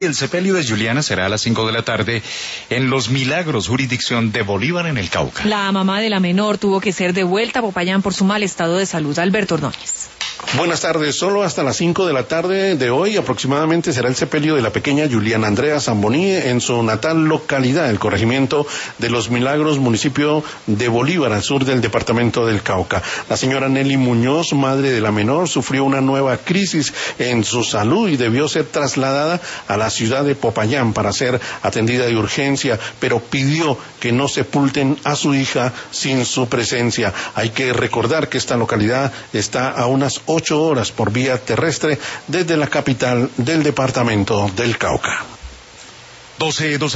El sepelio de Juliana será a las 5 de la tarde en Los Milagros, jurisdicción de Bolívar, en el Cauca. La mamá de la menor tuvo que ser devuelta a Popayán por su mal estado de salud. Alberto Ordóñez. Buenas tardes. Solo hasta las 5 de la tarde de hoy aproximadamente será el sepelio de la pequeña Juliana Andrea Zamboní en su natal localidad, el corregimiento de Los Milagros, municipio de Bolívar, al sur del departamento del Cauca. La señora Nelly Muñoz, madre de la menor, sufrió una nueva crisis en su salud y debió ser trasladada a la ciudad de Popayán para ser atendida de urgencia, pero pidió que no sepulten a su hija sin su presencia. Hay que recordar que esta localidad está a unas 8 horas por vía terrestre desde la capital del departamento del Cauca. 12